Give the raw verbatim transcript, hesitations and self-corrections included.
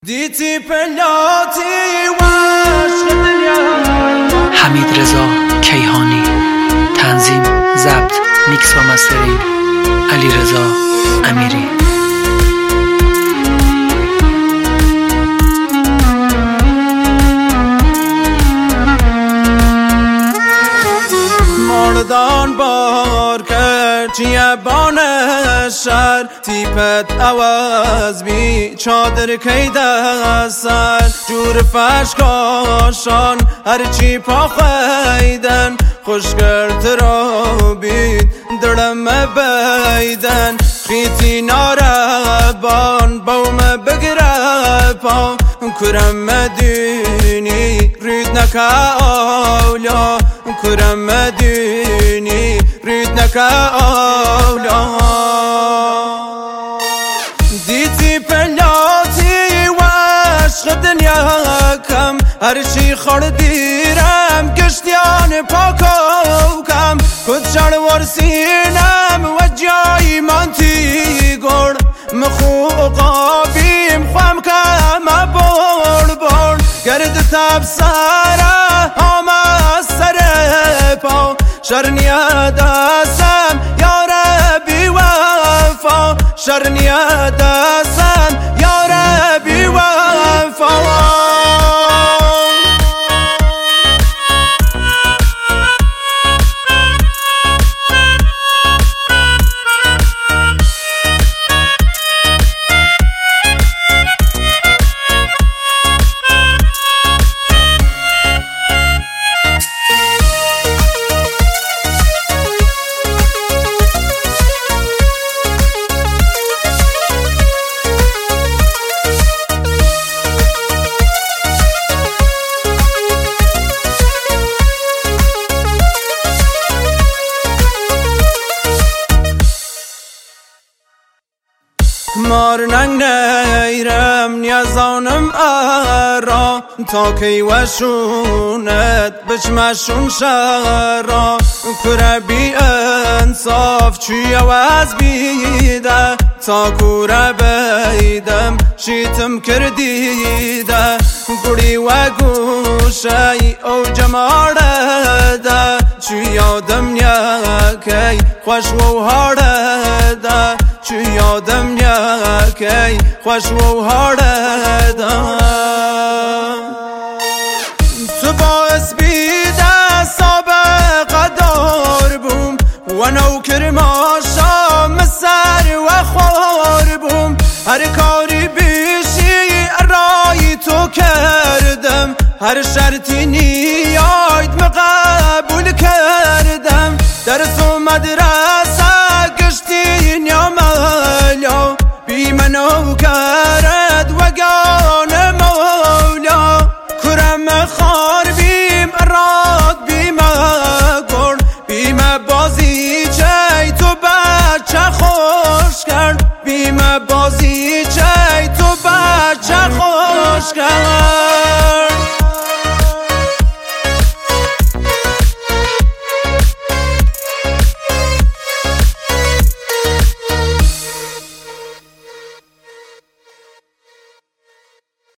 دیتی پلاتی و عشق دنیا. حمید رضا کیهانی. تنظیم، ضبط، میکس و مسترینگ علی رضا امیری. مردان بار کرد چیه بانشر، تیپت عوض بی چادر کیده سر. جور فشکاشان هرچی پا خیدن، خوشگرد را بید درم بیدن. خیتی ناربان بوم بگره پا، کرم مدینی رید نکه اولا. کرم مدینی رید نکه اولا. دیتی پلاتی و عشق دنیا کم، هرچی خوردیرم گشتیان پاکو کم. کدشار ورسینم و جایی منتی گرد، مخوقا بیم خوام کم بور بور. گرد تب سره آمه سر پا، شرنیه دستم یاره بی وفا. شرنیه دستم یاره بی وفا. مار ننگ نیرم نیازانم ارا، تا کی وشونت بچمشون شرا. کره بی انصاف چی عوض بیده، تا کره بیدم شیتم کردیده. گوڑی و گوشی او جمارده، چی یادم نیکی خوش و هارده. چی یادم نیکی خوش و هارده. تو باعث بیده سابقه دار بوم، و نوکر ما شام سر و خوار بوم. هر کاری بیشی رای تو کردم، هر شرطی نیاید مقدر